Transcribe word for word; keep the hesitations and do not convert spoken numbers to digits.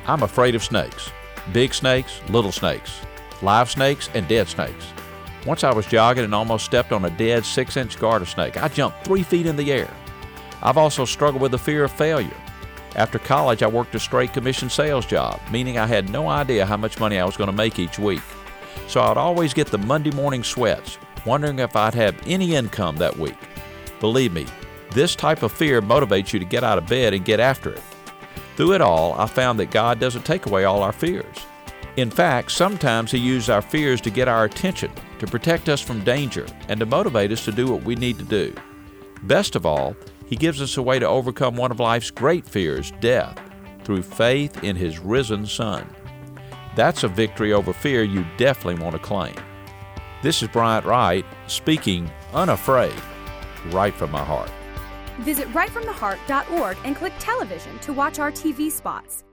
I'm afraid of snakes. Big snakes, little snakes, live snakes, and dead snakes. Once I was jogging and almost stepped on a dead six-inch garter snake. I jumped three feet in the air. I've also struggled with the fear of failure. After college, I worked a straight commission sales job, meaning I had no idea how much money I was going to make each week. So I'd always get the Monday morning sweats, wondering if I'd have any income that week. Believe me, this type of fear motivates you to get out of bed and get after it. Through it all, I found that God doesn't take away all our fears. In fact, sometimes He uses our fears to get our attention, to protect us from danger, and to motivate us to do what we need to do. Best of all, He gives us a way to overcome one of life's great fears, death, through faith in His risen Son. That's a victory over fear you definitely want to claim. This is Bryant Wright, speaking unafraid, right from my heart. Visit right from the heart dot org and click television to watch our T V spots.